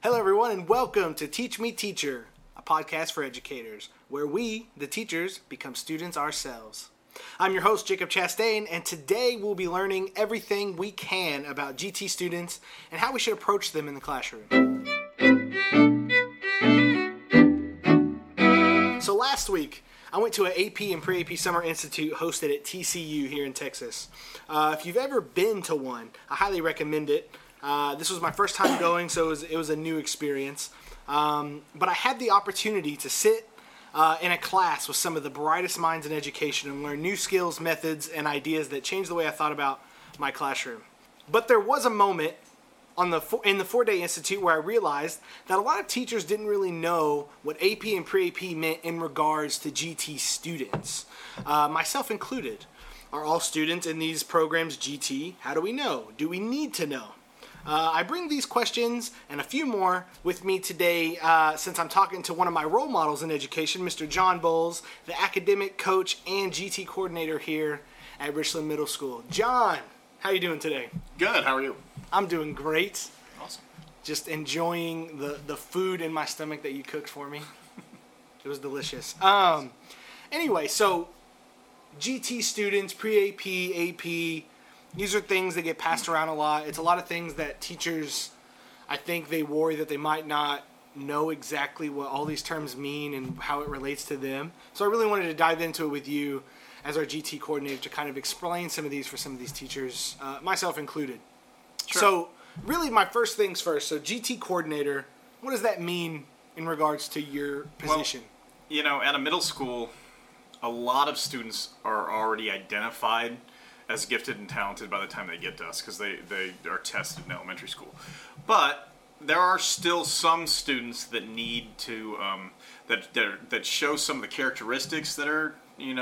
Hello, everyone, and welcome to Teach Me Teacher, a podcast for educators, where we, the teachers, become students ourselves. I'm your host, Jacob Chastain, and today we'll be learning everything we can about GT students and how we should approach them in the classroom. So last week, I went to an AP and Pre-AP Summer Institute hosted at TCU here in Texas. If you've ever been to one, I highly recommend it. This was my first time going, so it was a new experience. But I had the opportunity to sit in a class with some of the brightest minds in education and learn new skills, methods, and ideas that changed the way I thought about my classroom. But there was a moment in the 4-Day Institute where I realized that a lot of teachers didn't really know what AP and Pre-AP meant in regards to GT students, myself included. Are all students in these programs GT? How do we know? Do we need to know? I bring these questions and a few more with me today since I'm talking to one of my role models in education, Mr. John Bowles, the academic coach and GT coordinator here at Richland Middle School. John, how are you doing today? Good. How are you? I'm doing great. Awesome. Just enjoying the food in my stomach that you cooked for me. It was delicious. Anyway, so GT students, Pre-AP, AP, these are things that get passed around a lot. It's a lot of things that teachers, I think they worry that they might not know exactly what all these terms mean and how it relates to them. So I really wanted to dive into it with you as our GT coordinator to kind of explain some of these for some of these teachers, myself included. Sure. So really my first things first. So GT coordinator, what does that mean in regards to your position? Well, at a middle school, a lot of students are already identified as gifted and talented by the time they get to us because they are tested in elementary school. But there are still some students that need to that show some of the characteristics that are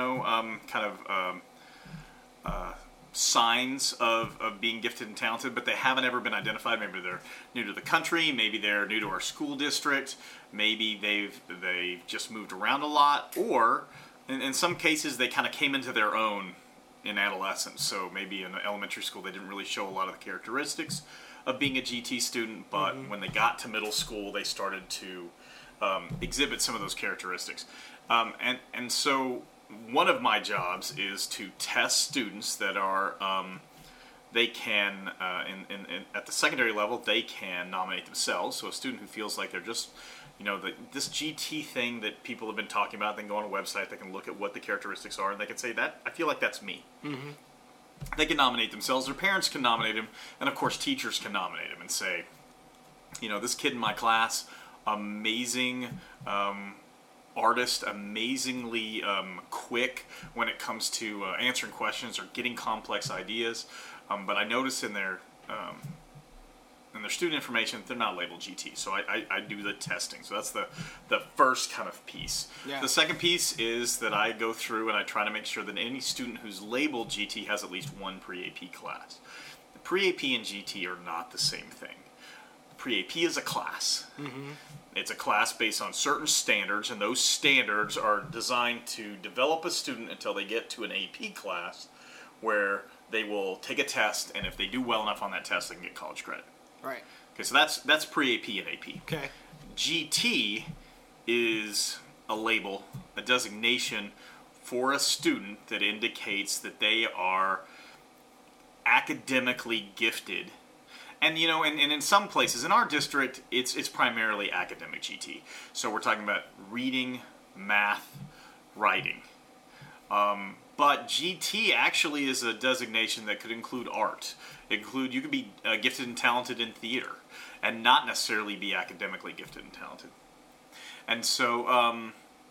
signs of being gifted and talented, but they haven't ever been identified. Maybe they're new to the country, maybe they're new to our school district, maybe they've just moved around a lot, or in some cases they kind of came into their own in adolescence. So maybe in elementary school they didn't really show a lot of the characteristics of being a GT student, but when they got to middle school they started to exhibit some of those characteristics. And so one of my jobs is to test students that are they can at the secondary level they can nominate themselves. So a student who feels like they're just this GT thing that people have been talking about, they can go on a website, they can look at what the characteristics are, and they can say, that I feel like that's me. Mm-hmm. They can nominate themselves, their parents can nominate them, and of course teachers can nominate them and say, this kid in my class, amazing artist, amazingly quick when it comes to answering questions or getting complex ideas, but I notice in their student information, they're not labeled GT. So I do the testing. So that's the first kind of piece. Yeah. The second piece is that I go through and I try to make sure that any student who's labeled GT has at least one Pre-AP class. Pre-AP and GT are not the same thing. Pre-AP is a class. Mm-hmm. It's a class based on certain standards, and those standards are designed to develop a student until they get to an AP class where they will take a test, and if they do well enough on that test, they can get college credit. Right. Okay, so that's Pre-AP and AP. Okay. GT is a label, a designation for a student that indicates that they are academically gifted. And and in some places in our district, it's primarily academic GT. So we're talking about reading, math, writing. But GT actually is a designation that could include art. You could be gifted and talented in theater and not necessarily be academically gifted and talented. And so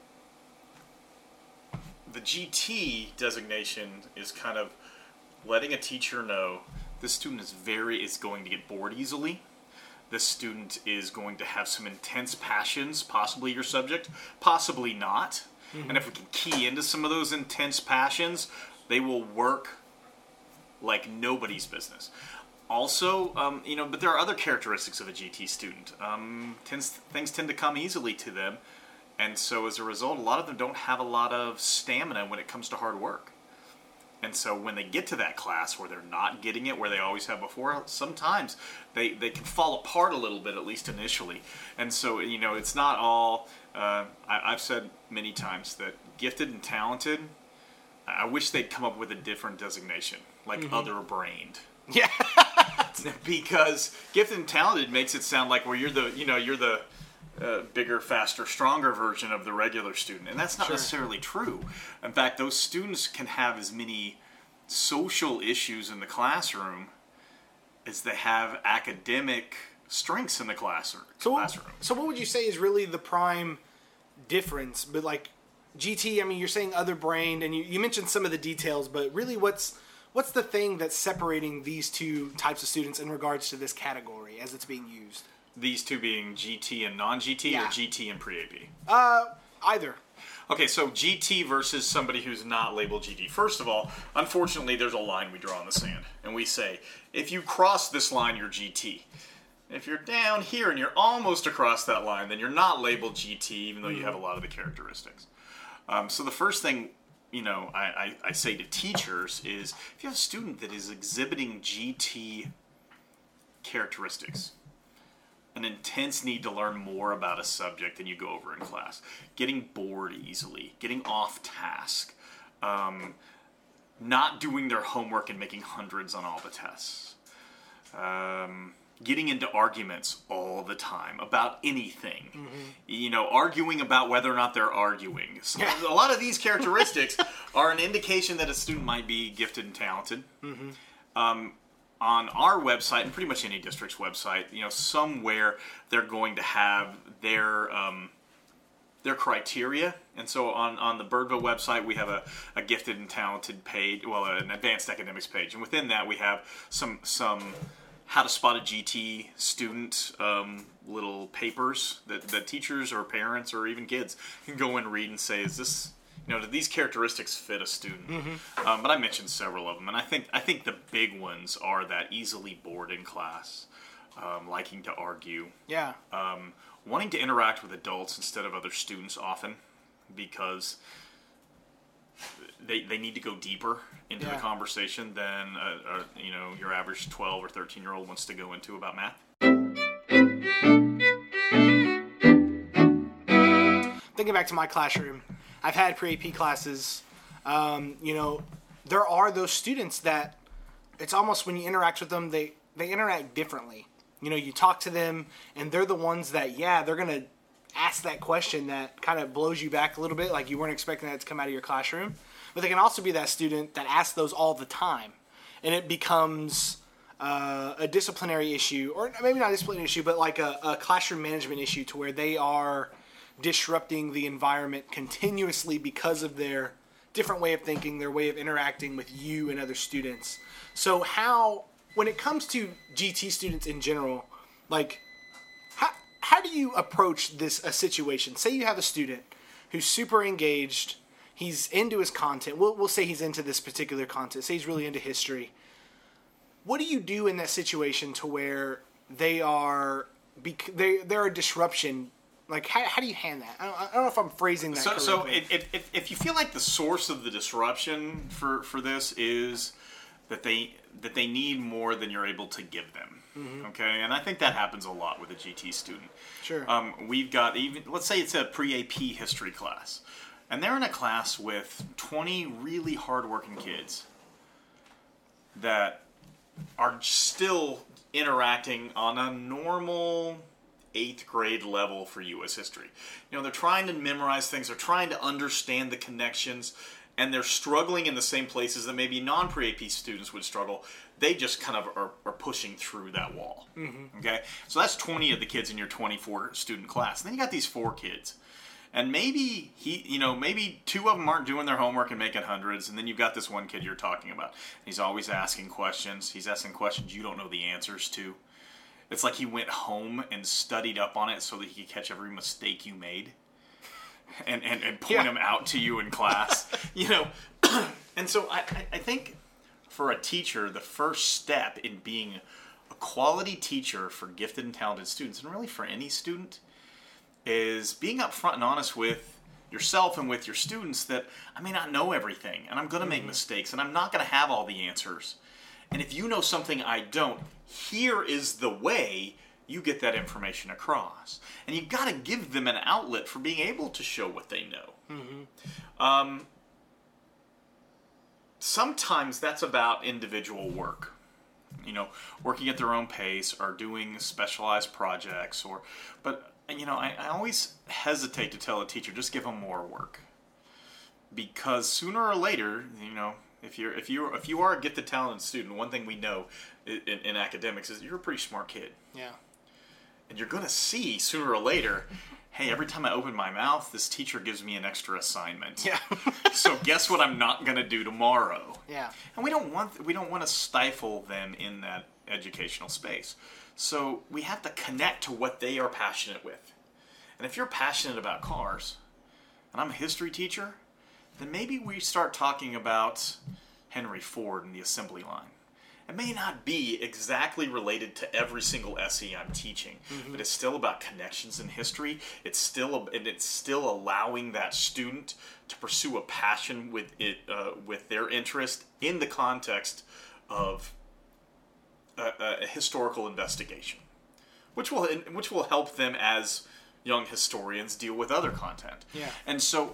the GT designation is kind of letting a teacher know this student is going to get bored easily. This student is going to have some intense passions, possibly your subject, possibly not. Mm-hmm. And if we can key into some of those intense passions, they will work like nobody's business. Also, but there are other characteristics of a GT student. Things tend to come easily to them, and so as a result, a lot of them don't have a lot of stamina when it comes to hard work. And so when they get to that class where they're not getting it where they always have before, sometimes they can fall apart a little bit, at least initially. And so, it's not all, I've said many times that gifted and talented, I wish they'd come up with a different designation, like other-brained. Yeah. Because gifted and talented makes it sound like, well, you're the bigger, faster, stronger version of the regular student. And that's not necessarily true. In fact, those students can have as many social issues in the classroom as they have academic strengths in the classroom. So what would you say is really the prime difference? But like GT, I mean, you're saying other brained, and you mentioned some of the details, but really what's the thing that's separating these two types of students in regards to this category as it's being used? These two being GT and non-GT, or GT and pre-AP? Either. Okay, so GT versus somebody who's not labeled GT. First of all, unfortunately, there's a line we draw in the sand. And we say, if you cross this line, you're GT. If you're down here and you're almost across that line, then you're not labeled GT, even though you have a lot of the characteristics. So the first thing, I say to teachers is, if you have a student that is exhibiting GT characteristics, an intense need to learn more about a subject than you go over in class, getting bored easily, getting off task, not doing their homework and making hundreds on all the tests, getting into arguments all the time about anything, arguing about whether or not they're arguing. So a lot of these characteristics are an indication that a student might be gifted and talented. On our website, and pretty much any district's website, somewhere they're going to have their criteria. And so on the Birdville website, we have a gifted and talented page, an advanced academics page. And within that, we have some how to spot a GT student little papers that teachers or parents or even kids can go and read and say, is this... do these characteristics fit a student? But I mentioned several of them, and I think the big ones are that easily bored in class, liking to argue, wanting to interact with adults instead of other students often, because they need to go deeper into the conversation than your average 12 or 13-year-old wants to go into about math. Thinking back to my classroom, I've had pre-AP classes. There are those students that it's almost when you interact with them, they interact differently. You talk to them, and they're the ones that, they're going to ask that question that kind of blows you back a little bit, like you weren't expecting that to come out of your classroom. But they can also be that student that asks those all the time, and it becomes a disciplinary issue, or maybe not a disciplinary issue, but like a classroom management issue to where they are disrupting the environment continuously because of their different way of thinking, their way of interacting with you and other students. So when it comes to GT students in general, like how do you approach a situation? Say you have a student who's super engaged, he's into his content. We'll say he's into this particular content. Say he's really into history. What do you do in that situation to where they're a disruption? Like, how do you hand that? I don't know if I'm phrasing that correctly. So if you feel like the source of the disruption for this is that they need more than you're able to give them, okay? And I think that happens a lot with a GT student. Sure. We've got let's say it's a pre-AP history class, and they're in a class with 20 really hardworking kids that are still interacting on a normal 8th grade level for U.S. history. They're trying to memorize things, they're trying to understand the connections, and they're struggling in the same places that maybe non-pre-AP students would struggle. They just kind of are pushing through that wall. Okay? So that's 20 of the kids in your 24 student class. And then you got these 4 kids. And maybe maybe 2 of them aren't doing their homework and making hundreds, and then you've got this one kid you're talking about. He's always asking questions. He's asking questions you don't know the answers to. It's like he went home and studied up on it so that he could catch every mistake you made and point them out to you in class. And so I think for a teacher, the first step in being a quality teacher for gifted and talented students, and really for any student, is being upfront and honest with yourself and with your students that I may not know everything, and I'm going to make mistakes, and I'm not going to have all the answers. And if you know something I don't, here is the way you get that information across. And you've got to give them an outlet for being able to show what they know. Sometimes that's about individual work. Working at their own pace or doing specialized projects. But I always hesitate to tell a teacher, just give them more work. Because sooner or later, if you are a gifted, talented student, one thing we know in academics is you're a pretty smart kid. Yeah. And you're going to see sooner or later, hey, every time I open my mouth, this teacher gives me an extra assignment. Yeah. So guess what I'm not going to do tomorrow? Yeah. And we don't want to stifle them in that educational space. So we have to connect to what they are passionate with. And if you're passionate about cars, and I'm a history teacher, then maybe we start talking about Henry Ford and the assembly line. It may not be exactly related to every single SE I'm teaching, but it's still about connections in history. It's still allowing that student to pursue a passion with their interest in the context of a historical investigation, which will help them as young historians deal with other content. Yeah. And so,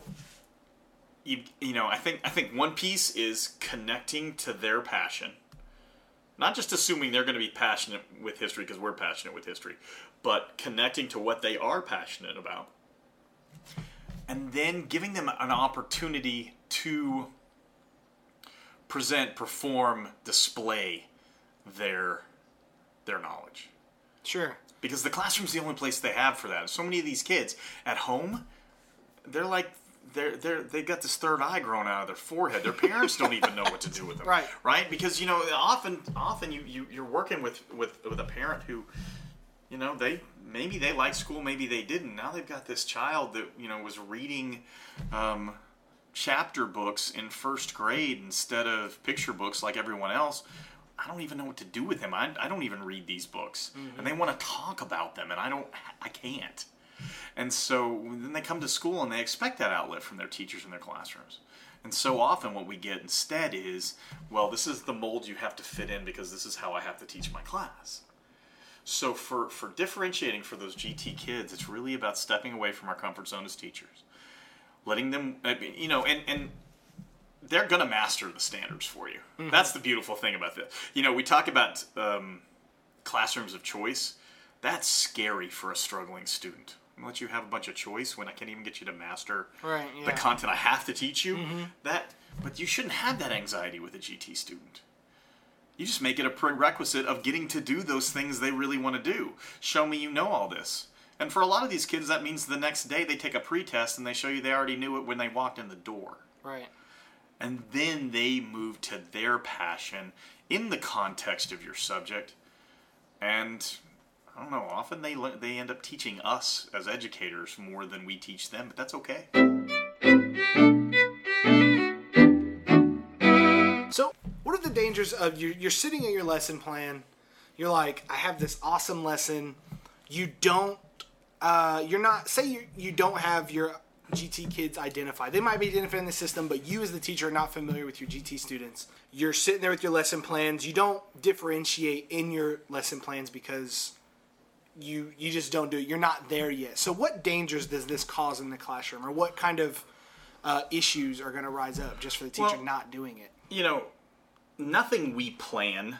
I think one piece is connecting to their passion. Not just assuming they're going to be passionate with history because we're passionate with history, but connecting to what they are passionate about. And then giving them an opportunity to present, perform, display their knowledge. Sure. Because the classroom's the only place they have for that. So many of these kids at home, they're like, they got this third eye growing out of their forehead. Their parents don't even know what to do with them. Right? Because often you're working with a parent who, maybe they liked school, maybe they didn't. Now they've got this child that was reading chapter books in first grade instead of picture books like everyone else. I don't even know what to do with him. I don't even read these books, and they want to talk about them, and I can't. And so then they come to school and they expect that outlet from their teachers in their classrooms. And so often what we get instead is, well, this is the mold you have to fit in because this is how I have to teach my class. So for differentiating for those GT kids, it's really about stepping away from our comfort zone as teachers. Letting them, and they're going to master the standards for you. That's the beautiful thing about this. We talk about classrooms of choice. That's scary for a struggling student. I'll let you have a bunch of choice when I can't even get you to master the content I have to teach you. But you shouldn't have that anxiety with a GT student. You just make it a prerequisite of getting to do those things they really want to do. Show me you know all this. And for a lot of these kids, that means the next day they take a pretest and they show you they already knew it when they walked in the door. Right. And then they move to their passion in the context of your subject. And I don't know, often they end up teaching us as educators more than we teach them, but that's okay. So, what are the dangers of you're sitting at your lesson plan, you're like, I have this awesome lesson, you don't have your GT kids identified. They might be identified in the system, but you as the teacher are not familiar with your GT students. You're sitting there with your lesson plans, you don't differentiate in your lesson plans because you just don't do it. You're not there yet. So what dangers does this cause in the classroom, or what kind of issues are going to rise up just for the teacher not doing it? Nothing we plan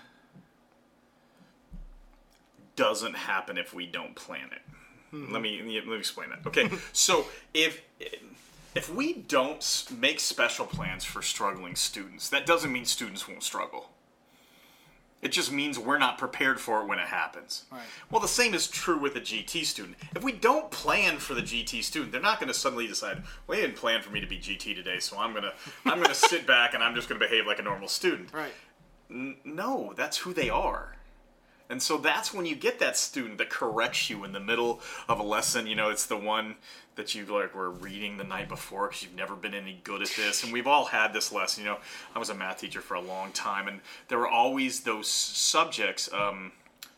doesn't happen if we don't plan it. Let me explain that. Okay, so if we don't make special plans for struggling students, that doesn't mean students won't struggle. It just means we're not prepared for it when it happens. Right. Well, the same is true with a GT student. If we don't plan for the GT student, they're not going to suddenly decide, well, they didn't plan for me to be GT today, so I'm gonna sit back and I'm just going to behave like a normal student. Right. No, that's who they are. And so that's when you get that student that corrects you in the middle of a lesson. It's the one that you were reading the night before because you've never been any good at this. And we've all had this lesson. I was a math teacher for a long time, and there were always those subjects.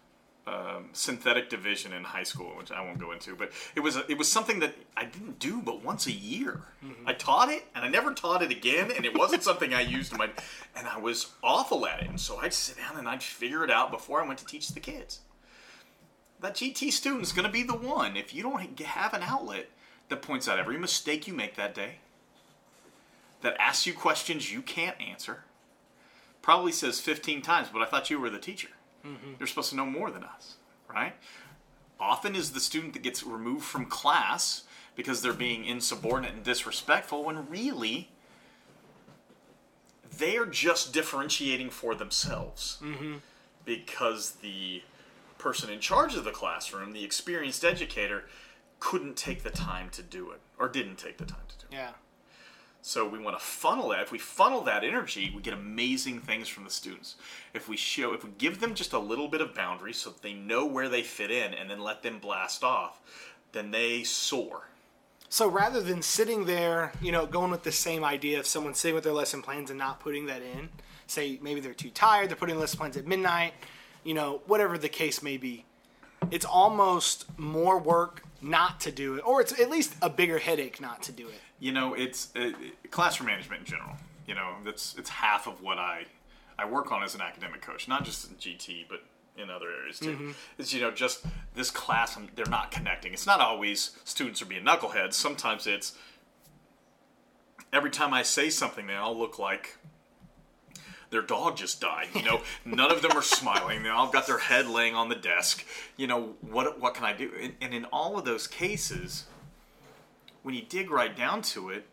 synthetic division in high school, which I won't go into, but it was something that I didn't do but once a year. I taught it, and I never taught it again, and it wasn't something I used in and I was awful at it, and so I'd sit down and I'd figure it out before I went to teach the kids. That GT student's going to be the one, if you don't have an outlet that points out every mistake you make that day, that asks you questions you can't answer, probably says 15 times, but I thought you were the teacher. They're supposed to know more than us, right? Often is the student that gets removed from class because they're being insubordinate and disrespectful, when really they're just differentiating for themselves. Because the person in charge of the classroom, the experienced educator, couldn't take the time to do it, or didn't take the time to do it. Yeah. So we want to funnel that. If we funnel that energy, we get amazing things from the students. If we give them just a little bit of boundary so that they know where they fit in, and then let them blast off, then they soar. So rather than sitting there, going with the same idea of someone sitting with their lesson plans and not putting that in, say maybe they're too tired, they're putting lesson plans at midnight, whatever the case may be, it's almost more work not to do it, or it's at least a bigger headache not to do it. It's classroom management in general. It's half of what I work on as an academic coach, not just in GT, but in other areas too. It's, just this class, they're not connecting. It's not always students are being knuckleheads. Sometimes it's every time I say something, they all look like their dog just died. None of them are smiling. They all got their head laying on the desk. What can I do? And in all of those cases, when you dig right down to it,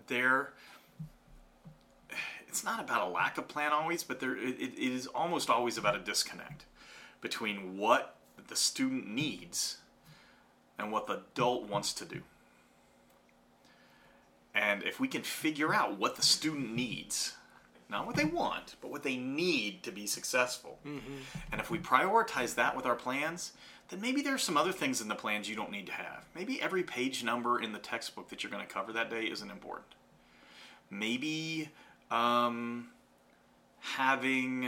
it's not about a lack of plan always, but it is almost always about a disconnect between what the student needs and what the adult wants to do. And if we can figure out what the student needs, not what they want, but what they need to be successful, and if we prioritize that with our plans, then maybe there's some other things in the plans you don't need to have. Maybe every page number in the textbook that you're going to cover that day isn't important. Maybe having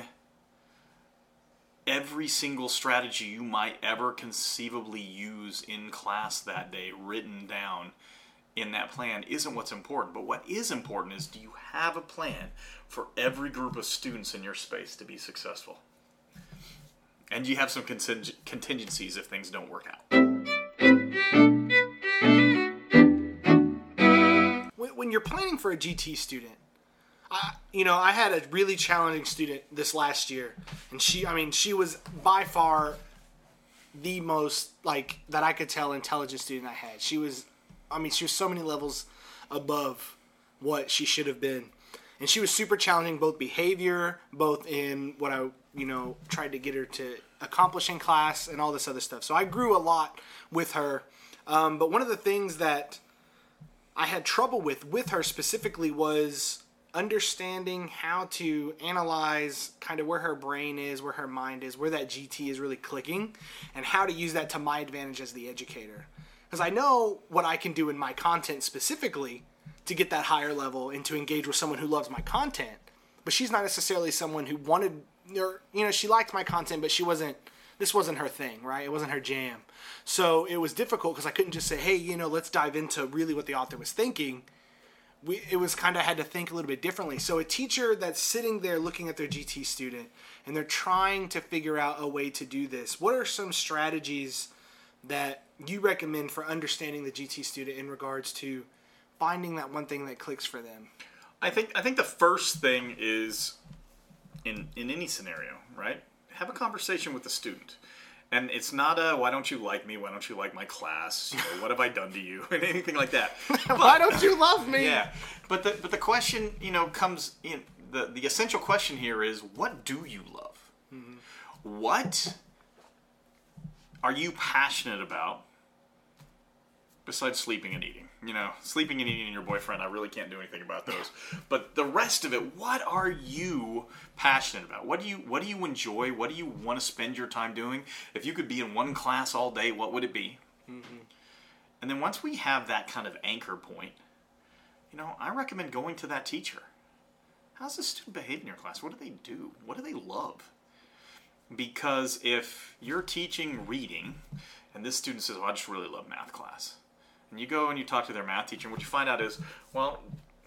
every single strategy you might ever conceivably use in class that day written down in that plan isn't what's important. But what is important is, do you have a plan for every group of students in your space to be successful? And you have some contingencies if things don't work out. When you're planning for a GT student, I had a really challenging student this last year, and she was by far the most, that I could tell, intelligent student I had. She was so many levels above what she should have been. And she was super challenging, both behavior, both in what I, tried to get her to accomplish in class and all this other stuff. So I grew a lot with her. But one of the things that I had trouble with her specifically was understanding how to analyze kind of where her brain is, where her mind is, where that GT is really clicking, and how to use that to my advantage as the educator. Because I know what I can do in my content specifically to get that higher level and to engage with someone who loves my content. But she's not necessarily someone who wanted, or, she liked my content, but this wasn't her thing, right? It wasn't her jam. So it was difficult because I couldn't just say, hey, let's dive into really what the author was thinking. It was kind of had to think a little bit differently. So a teacher that's sitting there looking at their GT student and they're trying to figure out a way to do this, what are some strategies that you recommend for understanding the GT student in regards to finding that one thing that clicks for them? I think the first thing is, in any scenario, right? Have a conversation with the student. And it's not a, why don't you like me? Why don't you like my class? What have I done to you? And anything like that. Why don't you love me? Yeah. But the question, comes in, the essential question here is, what do you love? Mm-hmm. What are you passionate about besides sleeping and eating? Sleeping and eating and your boyfriend, I really can't do anything about those. But the rest of it, what are you passionate about? What do you enjoy? What do you want to spend your time doing? If you could be in one class all day, what would it be? Mm-hmm. And then once we have that kind of anchor point, I recommend going to that teacher. How's the student behave in your class? What do they do? What do they love? Because if you're teaching reading, and this student says, well, I just really love math class. And you go and you talk to their math teacher, and what you find out is, well,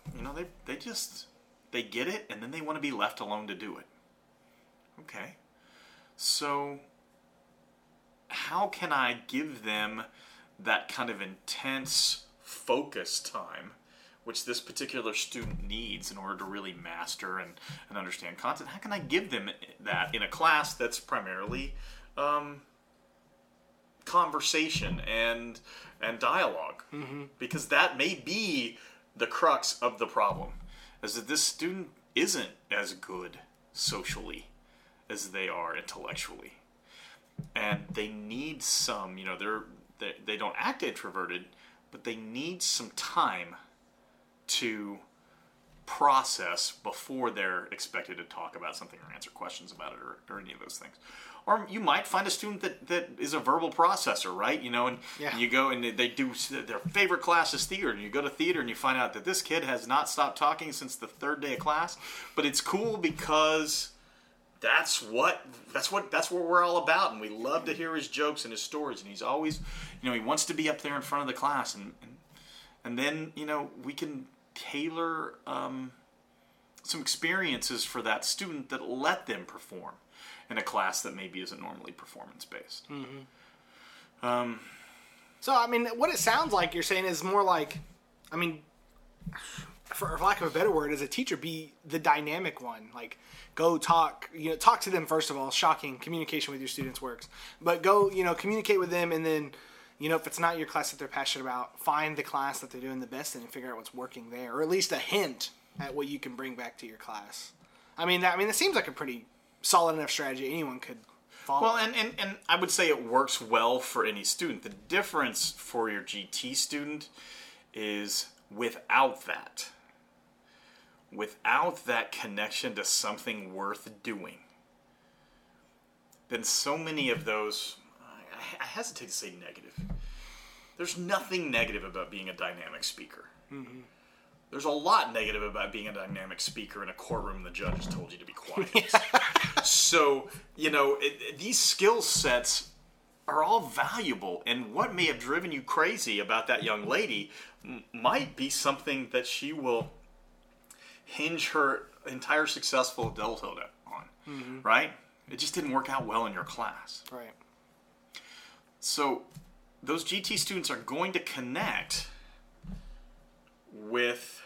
they get it, and then they want to be left alone to do it. Okay. So how can I give them that kind of intense focus time, which this particular student needs in order to really master and understand content? How can I give them that in a class that's primarily conversation and dialogue? Mm-hmm. Because that may be the crux of the problem, is that this student isn't as good socially as they are intellectually. And they need some, they don't act introverted, but they need some time to process before they're expected to talk about something or answer questions about it or any of those things. Or you might find a student that is a verbal processor, right? And you go and they do their favorite class is theater, and you go to theater and you find out that this kid has not stopped talking since the third day of class. But it's cool because that's what we're all about, and we love to hear his jokes and his stories, and he's always, he wants to be up there in front of the class, and then we can tailor some experiences for that student that let them perform in a class that maybe isn't normally performance based. Mm-hmm. So what it sounds like you're saying is more like, for lack of a better word, as a teacher, be the dynamic one. Like, go talk to them first of all. Shocking, communication with your students works. But go, communicate with them, and then, if it's not your class that they're passionate about, find the class that they're doing the best in and figure out what's working there, or at least a hint at what you can bring back to your class. That seems like a pretty solid enough strategy anyone could follow. Well, and I would say it works well for any student. The difference for your GT student is without that connection to something worth doing, then so many of those, I hesitate to say negative. There's nothing negative about being a dynamic speaker. Mm-hmm. There's a lot negative about being a dynamic speaker in a courtroom the judge has told you to be quiet. So, these skill sets are all valuable, and what may have driven you crazy about that young lady might be something that she will hinge her entire successful adulthood on, mm-hmm. right? It just didn't work out well in your class. Right. So those GT students are going to connect with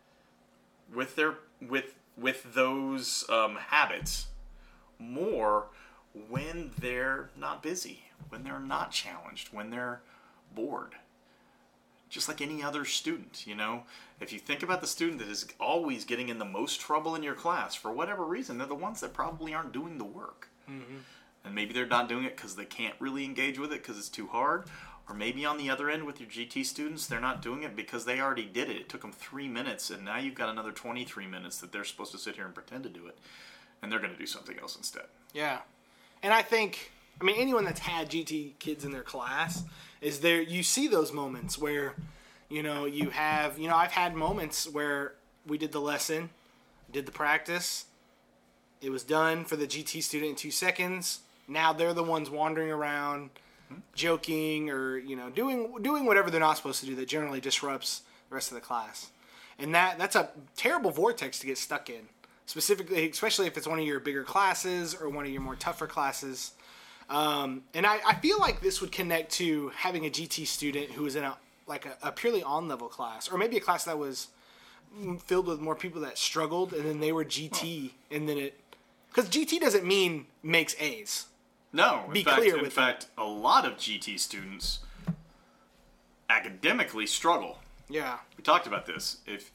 those habits more when they're not busy, when they're not challenged, when they're bored. Just like any other student, if you think about the student that is always getting in the most trouble in your class, for whatever reason, they're the ones that probably aren't doing the work. Mm-hmm. And maybe they're not doing it because they can't really engage with it because it's too hard. Or maybe on the other end with your GT students, they're not doing it because they already did it. It took them 3 minutes, and now you've got another 23 minutes that they're supposed to sit here and pretend to do it. And they're going to do something else instead. Yeah. And I think, anyone that's had GT kids in their class is there. You see those moments where, you have, I've had moments where we did the lesson, did the practice, it was done for the GT student in 2 seconds. Now they're the ones wandering around, joking or, doing whatever they're not supposed to do that generally disrupts the rest of the class. And that's a terrible vortex to get stuck in. Specifically, especially if it's one of your bigger classes or one of your more tougher classes. And I feel like this would connect to having a GT student who was in a purely on-level class, or maybe a class that was filled with more people that struggled, and then they were GT, and then because GT doesn't mean makes A's. No, in fact, a lot of GT students academically struggle. Yeah, we talked about this. If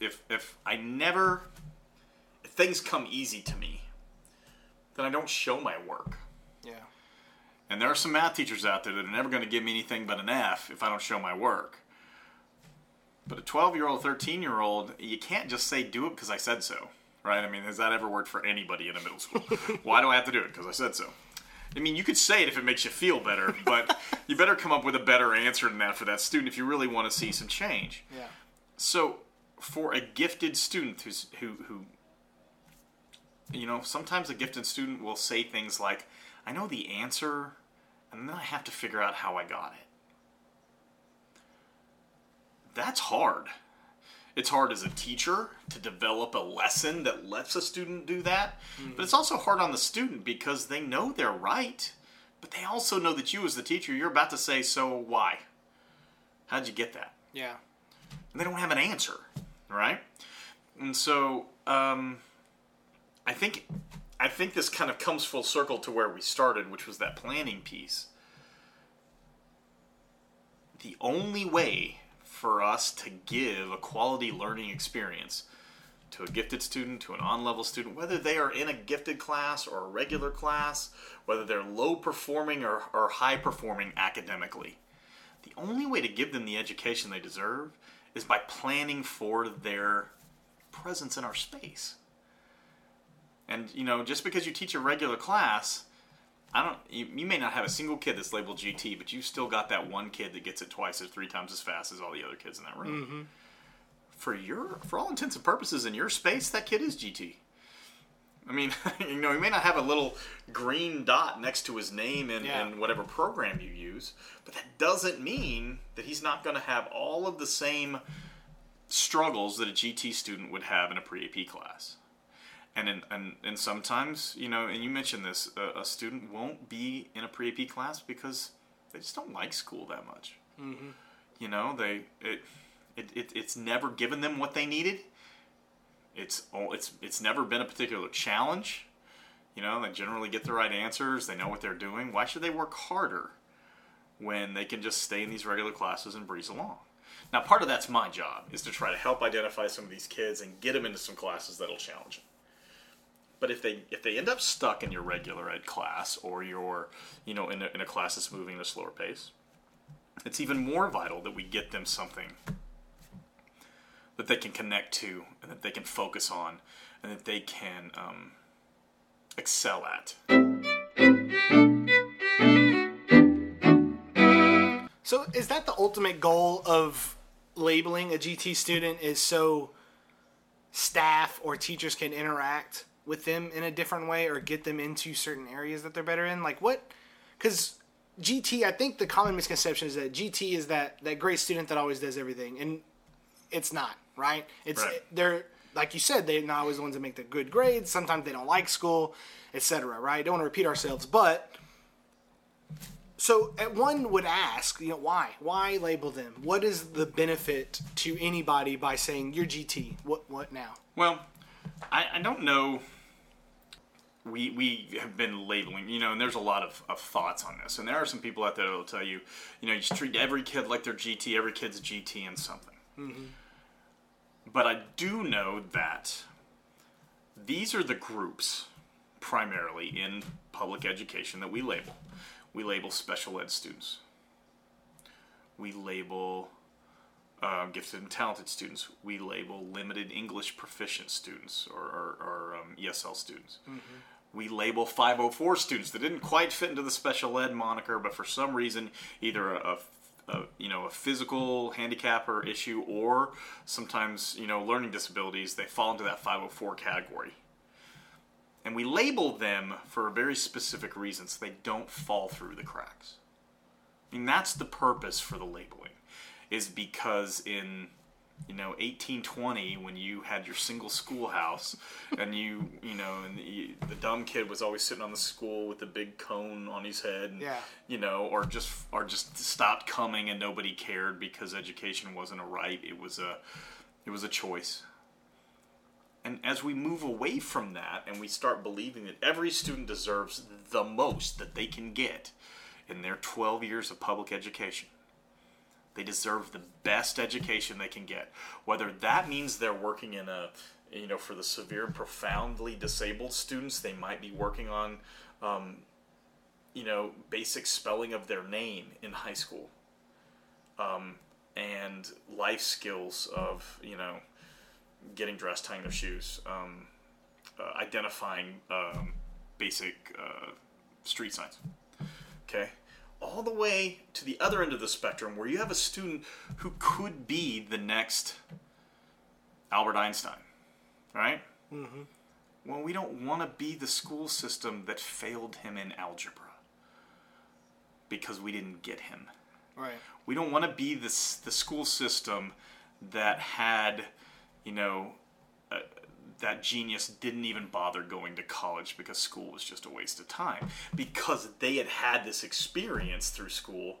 things come easy to me, then I don't show my work. Yeah. And there are some math teachers out there that are never going to give me anything but an F if I don't show my work. But a 12-year-old, 13-year-old, you can't just say, do it because I said so, right? Has that ever worked for anybody in a middle school? Why do I have to do it? Because I said so. You could say it if it makes you feel better, but you better come up with a better answer than that for that student if you really want to see some change. Yeah. So, for a gifted student who sometimes a gifted student will say things like, I know the answer, and then I have to figure out how I got it. That's hard. It's hard as a teacher to develop a lesson that lets a student do that. But it's also hard on the student because they know they're right, but they also know that you as the teacher, you're about to say, so why? How'd you get that? Yeah. And they don't have an answer, right? And so I think this kind of comes full circle to where we started, which was that planning piece. The only way for us to give a quality learning experience to a gifted student, to an on-level student, whether they are in a gifted class or a regular class, whether they're low-performing or high-performing academically, the only way to give them the education they deserve is by planning for their presence in our space. And, just because you teach a regular class, you may not have a single kid that's labeled GT, but you've still got that one kid that gets it twice or 3 times as fast as all the other kids in that room. Mm-hmm. For all intents and purposes in your space, that kid is GT. I mean, he may not have a little green dot next to his name in whatever program you use, but that doesn't mean that he's not going to have all of the same struggles that a GT student would have in a pre-AP class. And sometimes, and you mentioned this, a student won't be in a pre-AP class because they just don't like school that much. Mm-hmm. It's never given them what they needed. It's never been a particular challenge. They generally get the right answers. They know what they're doing. Why should they work harder when they can just stay in these regular classes and breeze along? Now, part of that's my job, is to try to help identify some of these kids and get them into some classes that'll challenge them. But if they end up stuck in your regular ed class, or you're in a class that's moving at a slower pace, it's even more vital that we get them something that they can connect to, and that they can focus on, and that they can excel at. So is that the ultimate goal of labeling a GT student, is so staff or teachers can interact with them in a different way or get them into certain areas that they're better in? Like what? Because GT, I think the common misconception is that GT is that great student that always does everything, and it's not, right? They're, like you said, they're not always the ones that make the good grades. Sometimes they don't like school, etc., right? Don't want to repeat ourselves, but so one would ask, why? Why label them? What is the benefit to anybody by saying you're GT? What now? Well, I don't know. We have been labeling, and there's a lot of thoughts on this. And there are some people out there that will tell you, you should treat every kid like they're GT. Every kid's GT in something. Mm-hmm. But I do know that these are the groups, primarily in public education, that we label. We label special ed students. We label gifted and talented students. We label limited English proficient students or ESL students. Mm-hmm. We label 504 students that didn't quite fit into the special ed moniker, but for some reason, either a physical handicap or issue, or sometimes, learning disabilities, they fall into that 504 category. And we label them for a very specific reason, so they don't fall through the cracks. I mean, that's the purpose for the labeling, is because in 1820, when you had your single schoolhouse, and the dumb kid was always sitting on the school with the big cone on his head, and, or just stopped coming and nobody cared because education wasn't a right; it was a choice. And as we move away from that, and we start believing that every student deserves the most that they can get in their 12 years of public education. They deserve the best education they can get. Whether that means they're working in for the severe and profoundly disabled students, they might be working on, basic spelling of their name in high school. And life skills of, getting dressed, tying their shoes, identifying basic street signs. Okay? All the way to the other end of the spectrum, where you have a student who could be the next Albert Einstein, right? Mm-hmm. Well, we don't want to be the school system that failed him in algebra because we didn't get him. Right. We don't want to be the school system that had, that genius didn't even bother going to college because school was just a waste of time. Because they had this experience through school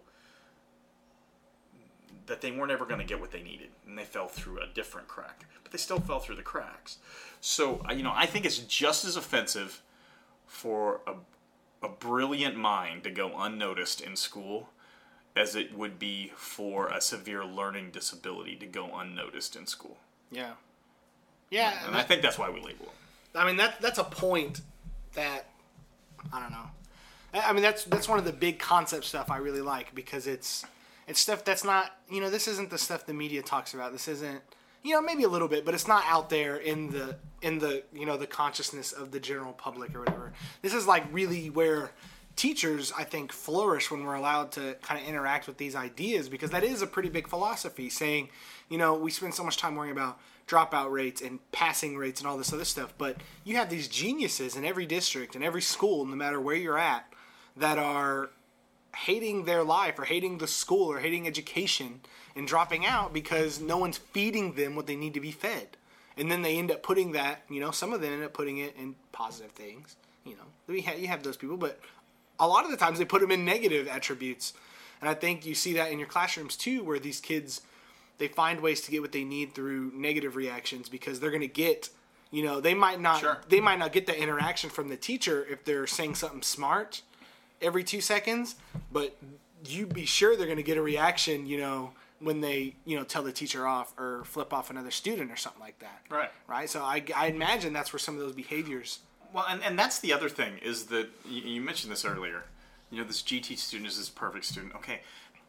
that they weren't ever going to get what they needed. And they fell through a different crack. But they still fell through the cracks. So, I think it's just as offensive for a brilliant mind to go unnoticed in school as it would be for a severe learning disability to go unnoticed in school. Yeah. Yeah. And I think that's why we label them. I mean, that's a point that, I don't know. I mean, that's one of the big concept stuff I really like, because it's stuff that's not, this isn't the stuff the media talks about. This isn't, maybe a little bit, but it's not out there in the the consciousness of the general public or whatever. This is like really where teachers, I think, flourish when we're allowed to kind of interact with these ideas, because that is a pretty big philosophy, saying, we spend so much time worrying about dropout rates and passing rates and all this other stuff, but you have these geniuses in every district and every school, no matter where you're at, that are hating their life or hating the school or hating education and dropping out because no one's feeding them what they need to be fed. And then they end up putting that, some of them end up putting it in positive things. You have those people, but a lot of the times they put them in negative attributes. And I think you see that in your classrooms too, where these kids, they find ways to get what they need through negative reactions, because they're going to get, they might not get the interaction from the teacher if they're saying something smart every 2 seconds, but you be sure they're going to get a reaction, when they, tell the teacher off or flip off another student or something like that. Right. Right. So I imagine that's where some of those behaviors. Well, and that's the other thing, is that you mentioned this earlier. This GT student is this perfect student. Okay.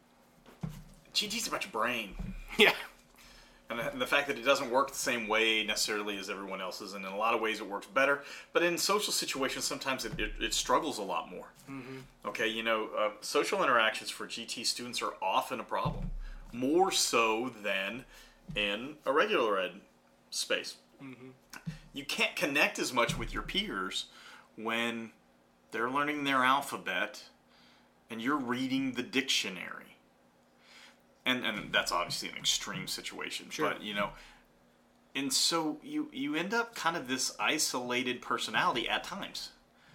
GT's a bunch of brain. Yeah. And the fact that it doesn't work the same way necessarily as everyone else's, and in a lot of ways it works better. But in social situations, sometimes it struggles a lot more. Mm-hmm. Okay, social interactions for GT students are often a problem. More so than in a regular ed space. Mm-hmm. You can't connect as much with your peers when they're learning their alphabet and you're reading the dictionary. And that's obviously an extreme situation. Sure. But, and so you end up kind of this isolated personality at times.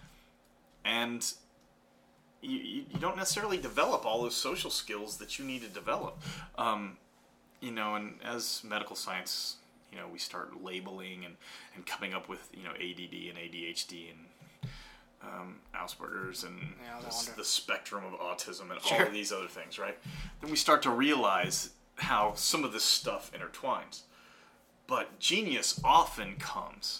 And you don't necessarily develop all those social skills that you need to develop. And as medical science, we start labeling and coming up with, ADD and ADHD and Asperger's and the spectrum of autism and all of these other things, right? Then we start to realize how some of this stuff intertwines. But genius often comes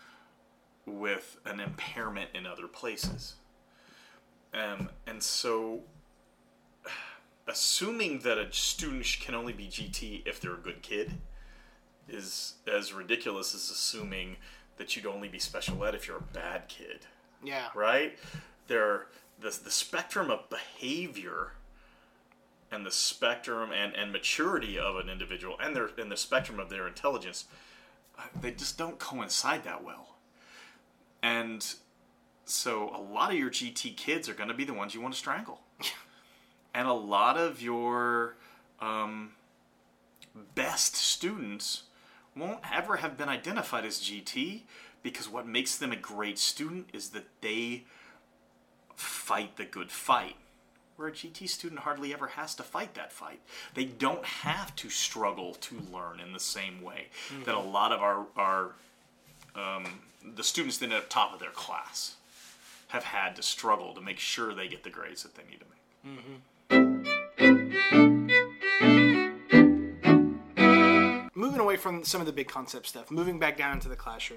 with an impairment in other places. And so assuming that a student can only be GT if they're a good kid is as ridiculous as assuming that you'd only be special ed if you're a bad kid. Yeah. Right? The spectrum of behavior and the spectrum and maturity of an individual and the spectrum of their intelligence, they just don't coincide that well. And so a lot of your GT kids are going to be the ones you want to strangle. And a lot of your best students won't ever have been identified as GT, because what makes them a great student is that they fight the good fight, where a GT student hardly ever has to fight that fight. They don't have to struggle to learn in the same way that a lot of our the students that end up top of their class have had to struggle to make sure they get the grades that they need to make. Moving away from some of the big concept stuff, moving back down into the classroom.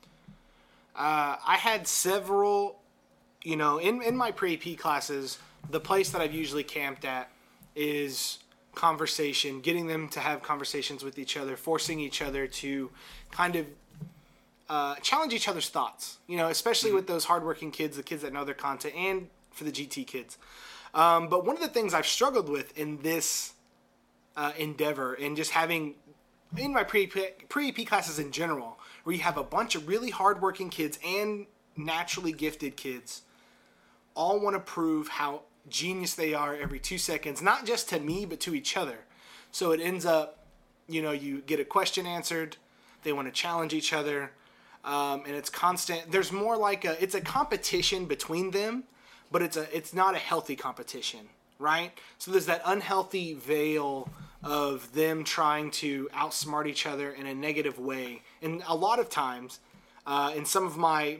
I had several, in my pre-AP classes, the place that I've usually camped at is conversation, getting them to have conversations with each other, forcing each other to kind of challenge each other's thoughts, especially with those hardworking kids, the kids that know their content, and for the GT kids. But one of the things I've struggled with in this endeavor, and just having, in my pre-AP classes in general, where you have a bunch of really hardworking kids and naturally gifted kids all want to prove how genius they are every 2 seconds, not just to me, but to each other. So it ends up, you get a question answered, they want to challenge each other, and it's constant. There's more like it's a competition between them, but it's not a healthy competition, right? So there's that unhealthy veil of them trying to outsmart each other in a negative way. And a lot of times, in some of my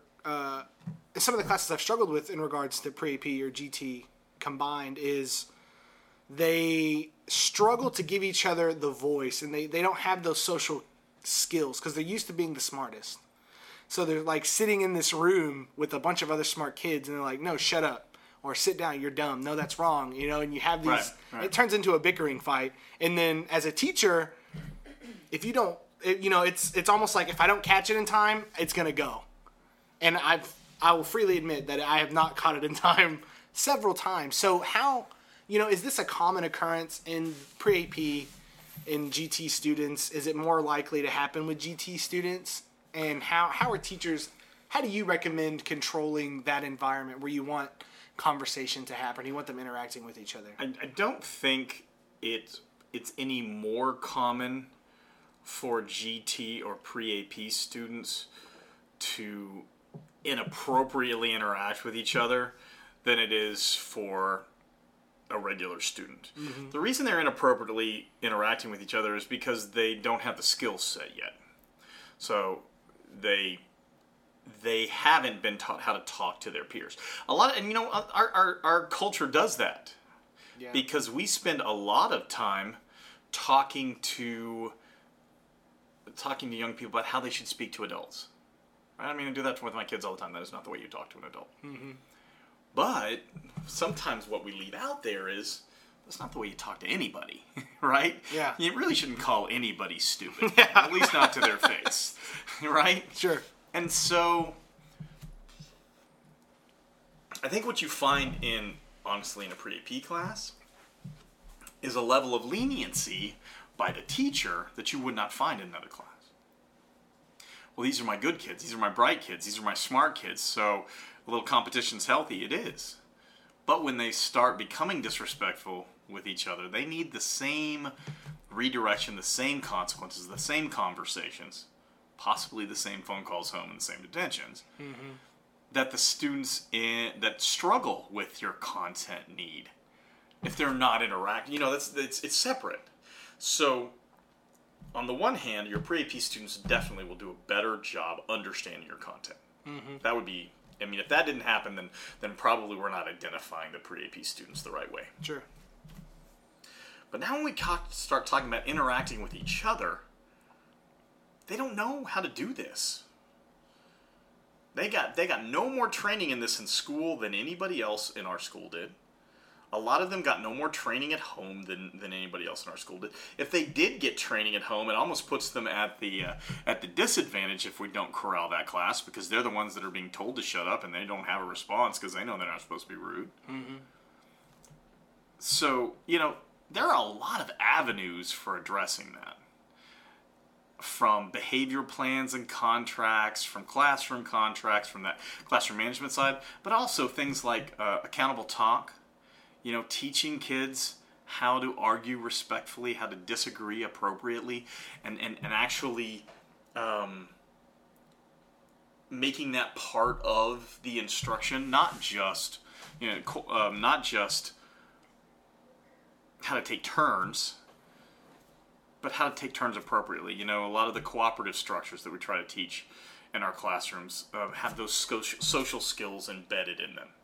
some of the classes I've struggled with in regards to pre-AP or GT combined is they struggle to give each other the voice, and they don't have those social skills because they're used to being the smartest. So they're like sitting in this room with a bunch of other smart kids, and they're like, no, shut up, or sit down, you're dumb, no, that's wrong, and you have these, It turns into a bickering fight. And then as a teacher, if you don't, it's almost like if I don't catch it in time, it's going to go. And I will freely admit that I have not caught it in time several times. So how, is this a common occurrence in pre-AP in GT students? Is it more likely to happen with GT students? And how do you recommend controlling that environment where you want conversation to happen? You want them interacting with each other? I don't think it's any more common for GT or pre-AP students to inappropriately interact with each other than it is for a regular student. Mm-hmm. The reason they're inappropriately interacting with each other is because they don't have the skill set yet. So they haven't been taught how to talk to their peers. Our culture does that. Yeah. Because we spend a lot of time talking to young people about how they should speak to adults. Right? I do that with my kids all the time. That is not the way you talk to an adult. Mm-hmm. But sometimes what we leave out there is that's not the way you talk to anybody, right? Yeah. You really shouldn't call anybody stupid, at least not to their face, right? Sure. And so I think what you find honestly in a pre-AP class is a level of leniency by the teacher that you would not find in another class. Well, these are my good kids. These are my bright kids. These are my smart kids. So a little competition's healthy. It is. But when they start becoming disrespectful with each other, they need the same redirection, the same consequences, the same conversations, possibly the same phone calls home and the same detentions, mm-hmm. that the students that struggle with your content need if they're not interacting. It's separate. So on the one hand, your pre-AP students definitely will do a better job understanding your content. Mm-hmm. That would be, if that didn't happen, then probably we're not identifying the pre-AP students the right way. Sure. But now when we start talking about interacting with each other, they don't know how to do this. They got no more training in this in school than anybody else in our school did. A lot of them got no more training at home than anybody else in our school did. If they did get training at home, it almost puts them at the disadvantage if we don't corral that class, because they're the ones that are being told to shut up and they don't have a response because they know they're not supposed to be rude. Mm-hmm. So, there are a lot of avenues for addressing that. From behavior plans and contracts, from classroom contracts, from that classroom management side, but also things like accountable talk. Teaching kids how to argue respectfully, how to disagree appropriately, and actually making that part of the instruction, not just how to take turns, but how to take turns appropriately. A lot of the cooperative structures that we try to teach in our classrooms have those social skills embedded in them.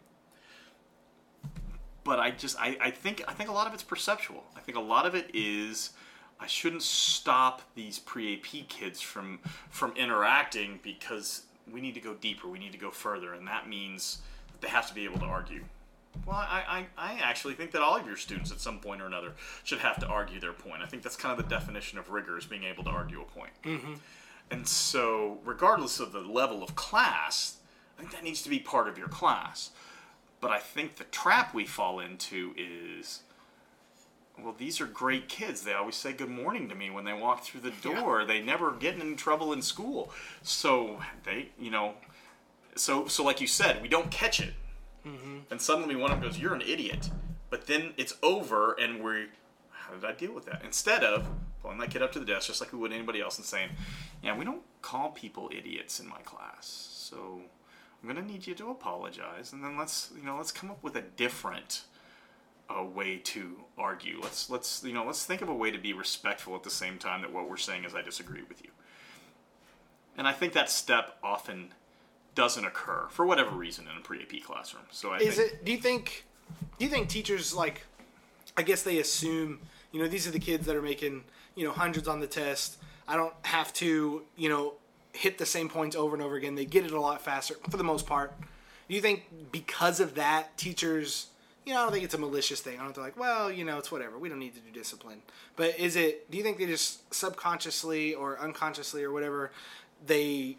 But I think a lot of it's perceptual. I think a lot of it is I shouldn't stop these pre-AP kids from interacting because we need to go deeper, we need to go further, and that means they have to be able to argue. Well, I actually think that all of your students at some point or another should have to argue their point. I think that's kind of the definition of rigor, is being able to argue a point. Mm-hmm. And so regardless of the level of class, I think that needs to be part of your class. But I think the trap we fall into is well, these are great kids. They always say good morning to me when they walk through the door. They never get in trouble in school. So they, so like you said, we don't catch it. Mm-hmm. And suddenly one of them goes, you're an idiot. But then it's over and how did I deal with that? Instead of pulling that kid up to the desk just like we would anybody else and saying, yeah, we don't call people idiots in my class. So I'm going to need you to apologize. And then let's come up with a different way to argue. Let's think of a way to be respectful at the same time that what we're saying is I disagree with you. And I think that step often doesn't occur for whatever reason in a pre-AP classroom. So do you think teachers, like, I guess they assume, these are the kids that are making, hundreds on the test. I don't have to, hit the same points over and over again. They get it a lot faster for the most part. Do you think because of that, teachers, I don't think it's a malicious thing. I don't think they're like, well, it's whatever. We don't need to do discipline. But do you think they just subconsciously or unconsciously or whatever, they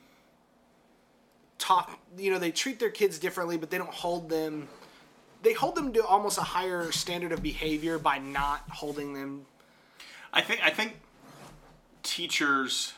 they treat their kids differently, but they don't hold them, they hold them to almost a higher standard of behavior by not holding them? I think teachers,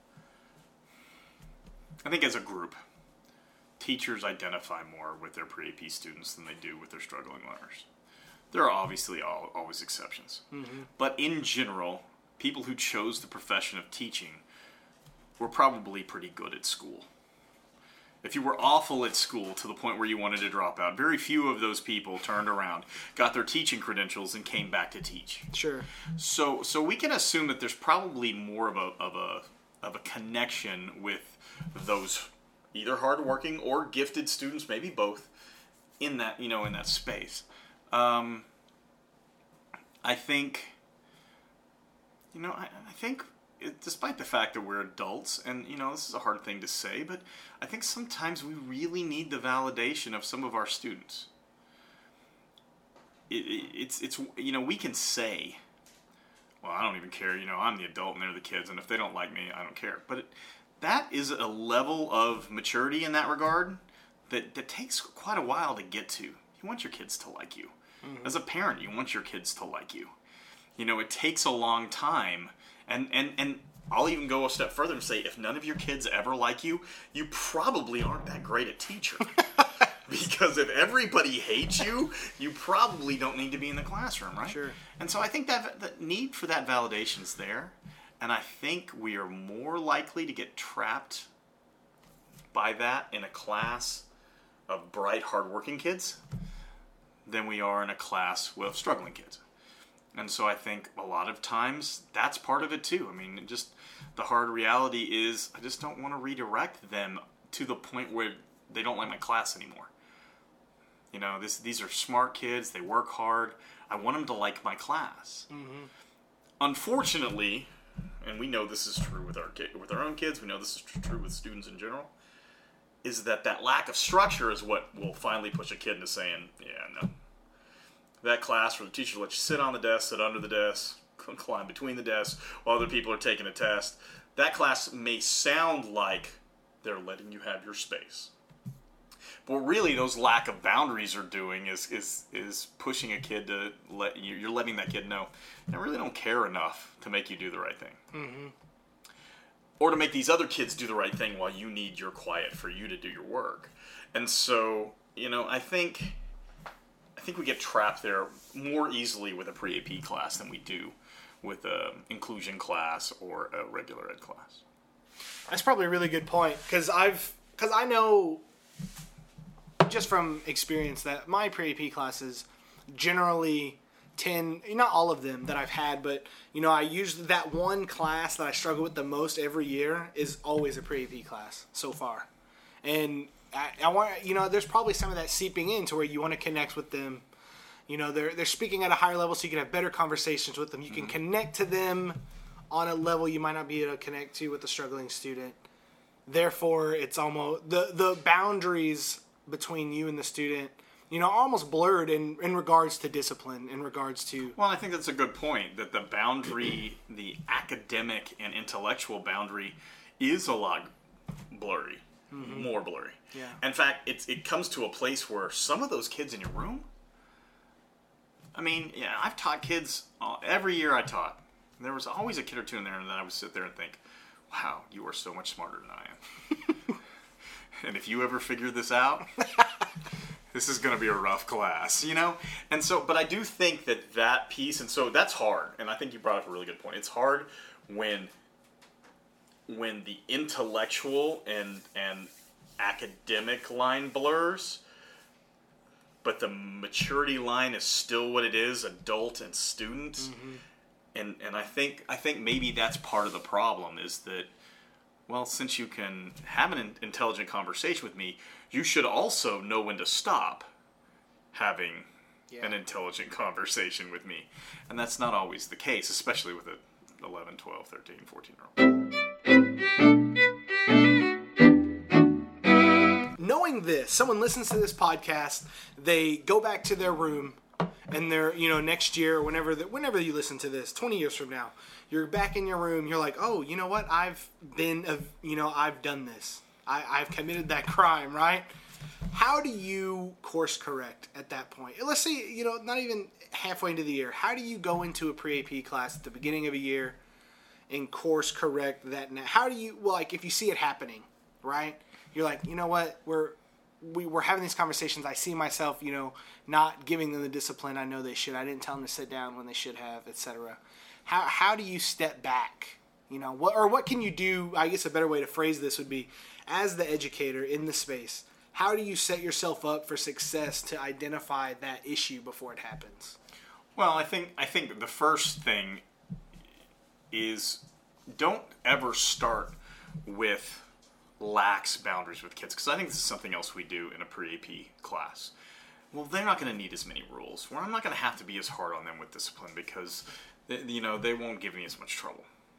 as a group, teachers identify more with their pre-AP students than they do with their struggling learners. There are obviously always exceptions. Mm-hmm. But in general, people who chose the profession of teaching were probably pretty good at school. If you were awful at school to the point where you wanted to drop out, very few of those people turned around, got their teaching credentials, and came back to teach. Sure. So we can assume that there's probably more of a connection with those either hardworking or gifted students, maybe both, in that space. I think despite the fact that we're adults, and this is a hard thing to say, but I think sometimes we really need the validation of some of our students. It's we can say, well, I don't even care, I'm the adult and they're the kids, and if they don't like me, I don't care. But that is a level of maturity in that regard that takes quite a while to get to. You want your kids to like you. Mm-hmm. As a parent, you want your kids to like you. It takes a long time. And I'll even go a step further and say, if none of your kids ever like you, you probably aren't that great a teacher. Because if everybody hates you, you probably don't need to be in the classroom, right? Sure. And so I think that the need for that validation is there. And I think we are more likely to get trapped by that in a class of bright, hardworking kids than we are in a class with struggling kids. And so I think a lot of times that's part of it too. I mean, just the hard reality is I just don't want to redirect them to the point where they don't like my class anymore. These are smart kids. They work hard. I want them to like my class. Mm-hmm. Unfortunately, and we know this is true with our own kids, we know this is true with students in general, is that lack of structure is what will finally push a kid into saying, yeah, no. That class where the teacher lets you sit on the desk, sit under the desk, climb between the desks while other people are taking a test, that class may sound like they're letting you have your space. But what really those lack of boundaries are doing is pushing a kid to you're letting that kid know, I really don't care enough to make you do the right thing. Mm-hmm. Or to make these other kids do the right thing while you need your quiet for you to do your work. And so, I think we get trapped there more easily with a pre-AP class than we do with an inclusion class or a regular ed class. That's probably a really good point, because I know just from experience that my pre-AP classes generally tend, not all of them that I've had, but I usually, that one class that I struggle with the most every year is always a pre-AP class so far. And I want, there's probably some of that seeping in to where you want to connect with them. They're speaking at a higher level, so you can have better conversations with them. You can connect to them on a level you might not be able to connect to with a struggling student. Therefore, it's almost the boundaries between you and the student, are almost blurred in regards to discipline, in regards to... Well, I think that's a good point, that the boundary, the academic and intellectual boundary is a lot blurry, more blurry. Yeah. In fact, it comes to a place where some of those kids in your room, I mean, yeah, I've taught kids every year I taught. There was always a kid or two in there that I would sit there and think, wow, you are so much smarter than I am. And if you ever figure this out, this is going to be a rough class, you know? And so, but I do think that piece, and so that's hard. And I think you brought up a really good point. It's hard when the intellectual and academic line blurs, but the maturity line is still what it is, adult and student. Mm-hmm. And I think maybe that's part of the problem is that, well, since you can have an intelligent conversation with me, you should also know when to stop having an intelligent conversation with me. And that's not always the case, especially with a 11, 12, 13, 14-year-old. Knowing this, someone listens to this podcast, they go back to their room, and they're, next year, whenever you listen to this, 20 years from now, you're back in your room, you're like, oh, you know what, I've done this. I've committed that crime, right? How do you course correct at that point? Let's say, not even halfway into the year. How do you go into a pre-AP class at the beginning of a year and course correct that? How do you, if you see it happening, right? You're like, you know what, we're having these conversations. I see myself, not giving them the discipline I know they should. I didn't tell them to sit down when they should have, etc. How do you step back? What can you do? I guess a better way to phrase this would be, as the educator in the space, how do you set yourself up for success to identify that issue before it happens? Well, I think the first thing is don't ever start with lax boundaries with kids, because I think this is something else we do in a pre-AP class. Well, they're not going to need as many rules. Well, I'm not going to have to be as hard on them with discipline because, they won't give me as much trouble.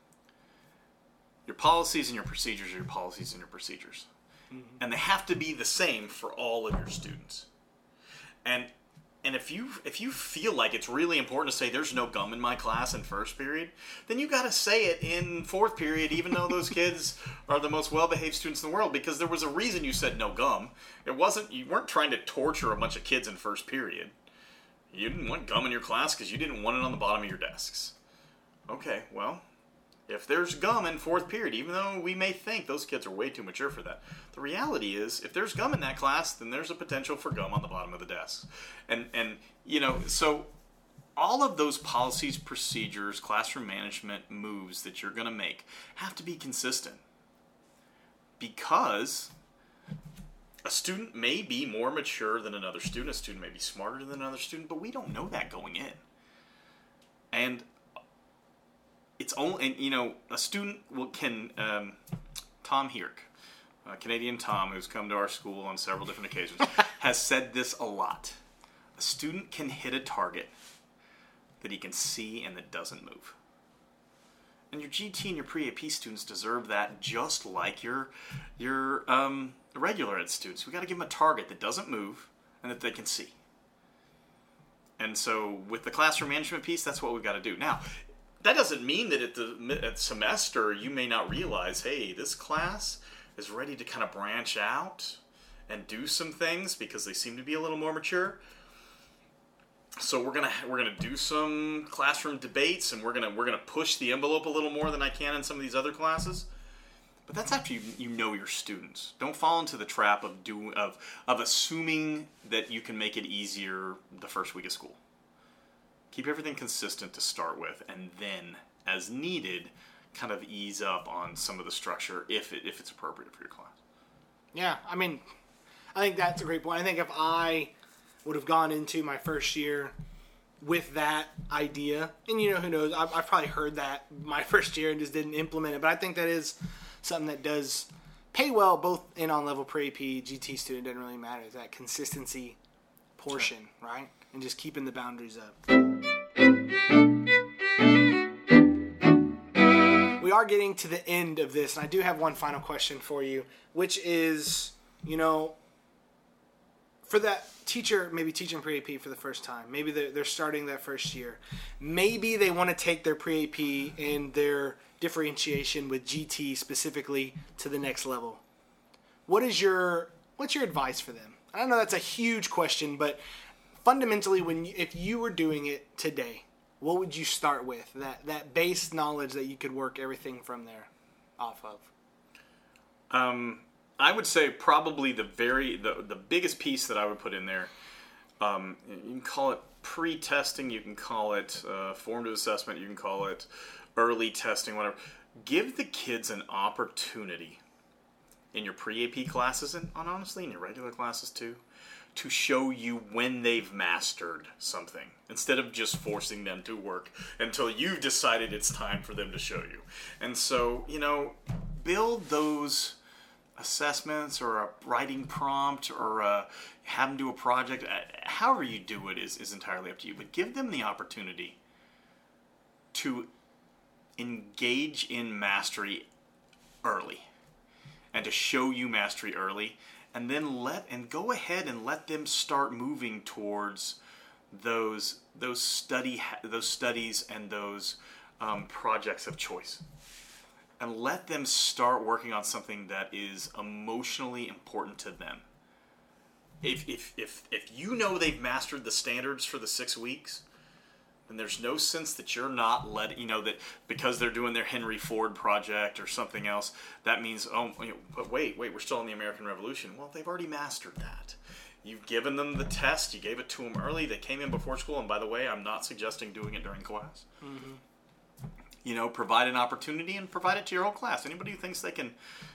Your policies and your procedures are your policies and your procedures. Mm-hmm. And they have to be the same for all of your students. And if you feel like it's really important to say there's no gum in my class in first period, then you got to say it in fourth period, even though those kids are the most well-behaved students in the world, because there was a reason you said no gum. You weren't trying to torture a bunch of kids in first period. You didn't want gum in your class because you didn't want it on the bottom of your desks. Okay, well, if there's gum in fourth period, even though we may think those kids are way too mature for that, the reality is if there's gum in that class, then there's a potential for gum on the bottom of the desk. And so all of those policies, procedures, classroom management moves that you're going to make have to be consistent. Because a student may be more mature than another student, a student may be smarter than another student, but we don't know that going in. And it's only, a student can, Tom Hirk, Canadian Tom, who's come to our school on several different occasions, has said this a lot. A student can hit a target that he can see and that doesn't move. And your GT and your pre-AP students deserve that just like your regular ed students. We got to give them a target that doesn't move and that they can see. And so with the classroom management piece, that's what we've got to do. Now, that doesn't mean that at the semester you may not realize, hey, this class is ready to kind of branch out and do some things because they seem to be a little more mature. So we're gonna do some classroom debates, and we're gonna push the envelope a little more than I can in some of these other classes. But that's after you know your students. Don't fall into the trap of assuming that you can make it easier the first week of school. Keep everything consistent to start with, and then, as needed, kind of ease up on some of the structure if it's appropriate for your class. Yeah, I mean, I think that's a great point. I think if I would have gone into my first year with that idea, and who knows, I've probably heard that my first year and just didn't implement it, but I think that is something that does pay well both in on-level pre-AP, GT student, doesn't really matter. It's that consistency portion, sure. Right? And just keeping the boundaries up. We are getting to the end of this, and I do have one final question for you, which is, for that teacher, maybe teaching pre-AP for the first time, maybe they're starting that first year, maybe they want to take their pre-AP and their differentiation with GT specifically to the next level. What's your advice for them? I know that's a huge question, but fundamentally, if you were doing it today, what would you start with? That base knowledge that you could work everything from there off of. I would say probably the biggest piece that I would put in there. You can call it pre-testing. You can call it formative assessment. You can call it early testing. Whatever. Give the kids an opportunity in your pre-AP classes and honestly in your regular classes too, to show you when they've mastered something instead of just forcing them to work until you've decided it's time for them to show you. And so, build those assessments or a writing prompt or have them do a project. However you do it is entirely up to you, but give them the opportunity to engage in mastery early and to show you mastery early, and then go ahead and let them start moving towards those studies and those projects of choice, and let them start working on something that is emotionally important to them. If they've mastered the standards for the 6 weeks, then there's no sense that you're not letting, that because they're doing their Henry Ford project or something else, that means, but wait, we're still in the American Revolution. Well, they've already mastered that. You've given them the test, you gave it to them early, they came in before school, and by the way, I'm not suggesting doing it during class. Mm-hmm. Provide an opportunity and provide it to your whole class. Anybody who thinks they can,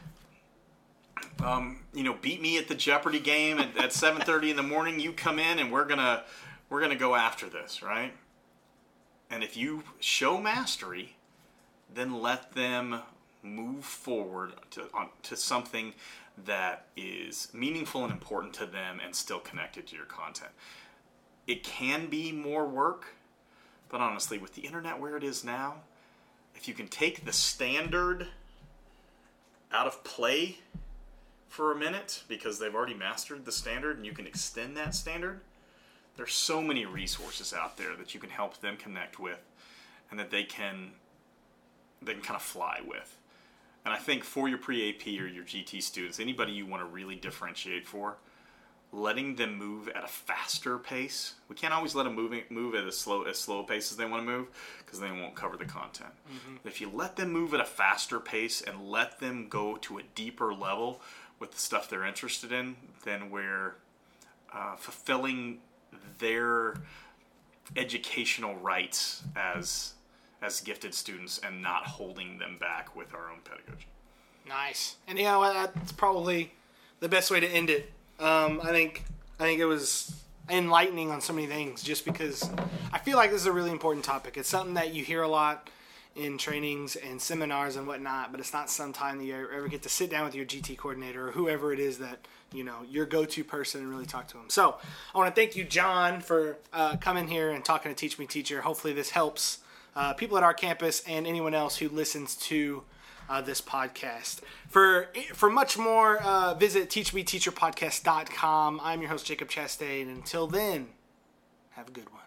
beat me at the Jeopardy game at 7:30 in the morning, you come in and we're gonna go after this, right? And if you show mastery, then let them move forward to something that is meaningful and important to them and still connected to your content. It can be more work, but honestly, with the internet where it is now, if you can take the standard out of play for a minute because they've already mastered the standard and you can extend that standard, there's so many resources out there that you can help them connect with and that they can kind of fly with. And I think for your pre-AP or your GT students, anybody you want to really differentiate for, letting them move at a faster pace. We can't always let them move at as slow a pace as they want to move because they won't cover the content. Mm-hmm. But if you let them move at a faster pace and let them go to a deeper level with the stuff they're interested in, then we're fulfilling their educational rights as gifted students and not holding them back with our own pedagogy. Nice. And that's probably the best way to end it. I think it was enlightening on so many things just because I feel like this is a really important topic. It's something that you hear a lot in trainings and seminars and whatnot, but it's not sometime that you ever get to sit down with your GT coordinator or whoever it is that, your go-to person and really talk to them. So I want to thank you, John, for coming here and talking to Teach Me Teacher. Hopefully this helps people at our campus and anyone else who listens to this podcast. For much more, visit teachmeteacherpodcast.com. I'm your host, Jacob Chastain. And until then, have a good one.